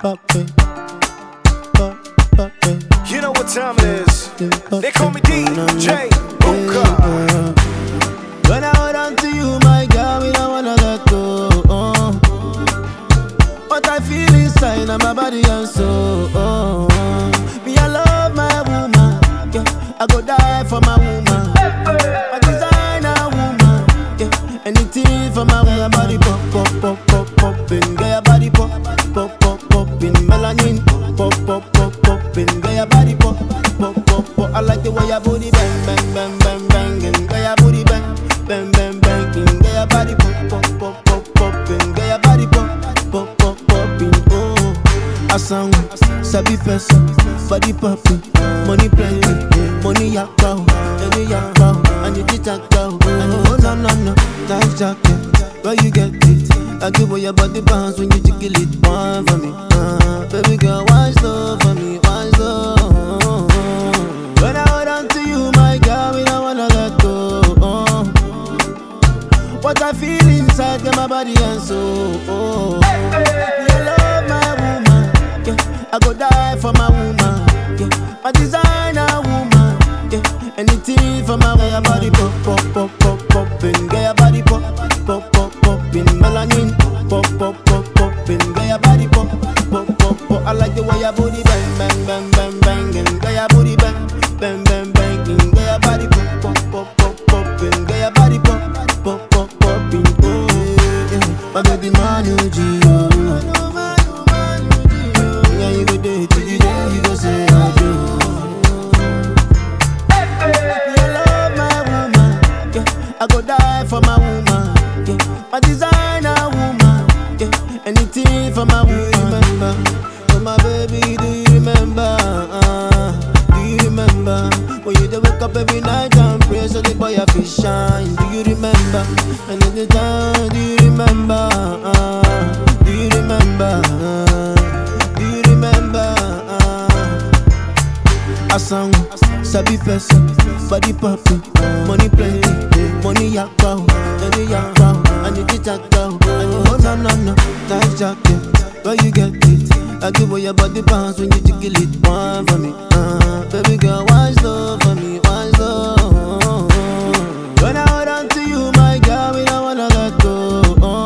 poppin'. You know what time it is. They call me DJ Booker. When I hold on to you, my girl, we don't wanna let go. What I feel inside of my body and soul. Me, I love my woman. Yeah, I go die for my woman. My designer woman. Yeah, anything for my woman. Body pop, pop, pop, pop, poppin'. Get your body pop, pop, pop, poppin'. Melanin pop, pop, pop, poppin'. Get your body pop, pop, pop, pop. I like the way your booty bang, bang, bang, bang, bang. And get your booty bang, bang, bang, bang. Get your body pop, pop, pop, pop, poppin'. Get your body pop, pop, pop, poppin'. Oh, I sound sabi person, body poppin', money plenty, money yakao, any yakao, and you did yakao. Oh no no no, nice jacket, where you get it? I give away your body bounce when you jiggle it, one for me. Baby girl, wine slow for me, wine slow. When I hold on to you, my girl, we don't wanna let go. What I feel inside, get my body and soul. I love my woman, yeah. I go die for my woman, yeah. My designer woman, yeah. Anything for my woman. Body pop, pop, pop, pop, poppin'. Get your body pop, pop, pop, poppin'. Melanin pop, pop, pop, poppin'. Get your body pop, pop, pop, pop. I like the way your booty bang, bang, bang, bang, bang. And get your booty bang, bang, bang, bang. Get your body pop, pop, pop, pop, poppin'. Get your body pop, pop, pop, poppin'. Oh, yeah. My baby Manu G, oh. Yeah, you go day till you day, you go say I do. I love my woman, yeah. I go die for my woman, yeah. My designer woman, yeah. Anything for my woman. Remember, oh my baby, do you remember? Do you remember when you wake up every night and pray so the boy a fish shine? Do you remember? And in the time, do you remember? Do you remember? Do you remember? I sound sabi person, body poppin', money plenty, money yakao, any yakao, and you did yakao. Oh no no no, nice jacket, where you get it? I give away your body bounce when you jiggle it, one for me. Baby girl, wine slow for me, wine slow. When I hold on to you, my girl, we don't wanna let go.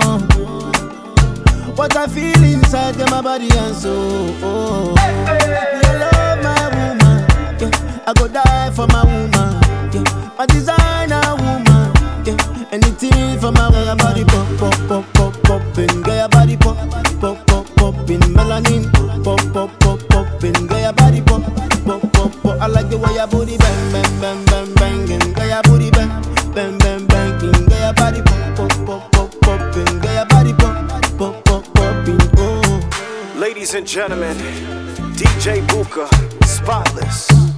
What I feel inside, get my body and soul. I love my woman, yeah. I go die for my woman, yeah. My designer woman, yeah. Anything for my woman. Body pop, pop, pop, pop, poppin'. Get your body pop, pop, pop, poppin'. Melanin pop, pop, pop, poppin'. Get your body pop, pop, pop, pop. I like the way your booty bang, bang, bang, bang, bang. And get your booty bang, bang, bang, bang. Get your body pop, pop, pop, pop, poppin'. Get your body pop, pop, pop, poppin'. Oh. Ladies and gentlemen, DJ Booker, Spotless.